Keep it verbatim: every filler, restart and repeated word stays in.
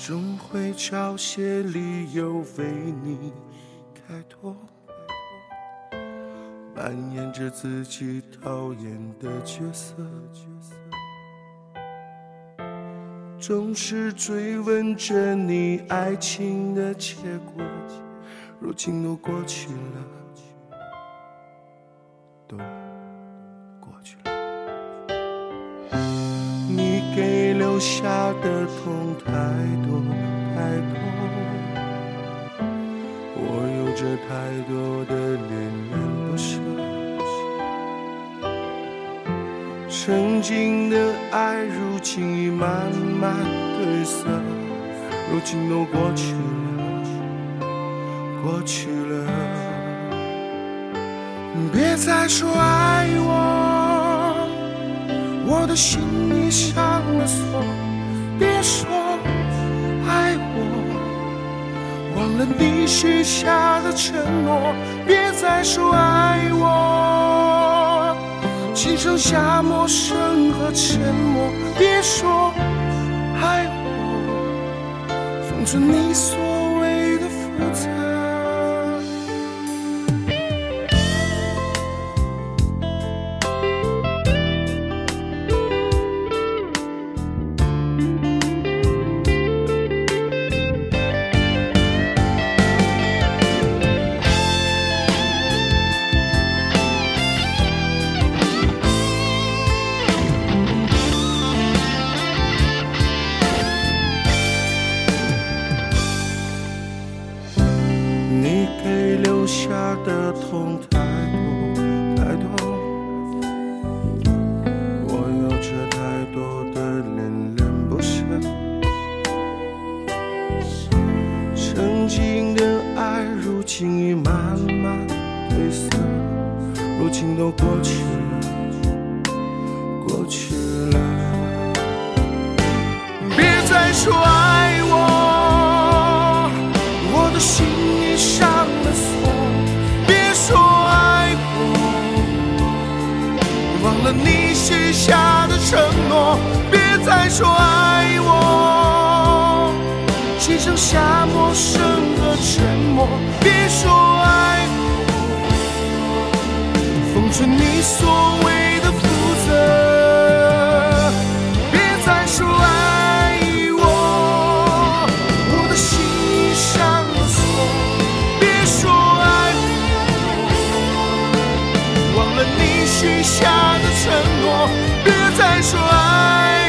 总会找些理由为你开脱，扮演着自己讨厌的角色，总是追问着你爱情的结果，如今都过去了，都过去了。你给留下的痛太多太多，我有着太多的恋恋不舍，曾经的爱如今已慢慢褪色，如今都过去了，过去了。别再说爱我，我的心已上了锁。别说爱我，忘了你许下的承诺。别再说爱我，只剩下陌生和沉默。别说爱我，封存你所谓的负责。留下的痛太多太多，我有着太多的恋恋不舍，曾经的爱如今已慢慢褪色，如今都过去了，过去了。别再说爱我，我的心已上了锁。别说爱我，忘了你许下的承诺。别再说爱我，只剩下陌生和沉默。别说爱我，封存你所谓的负责。别再说爱我，我的心已上了锁。别说爱我，忘了你许下的承诺。别再说爱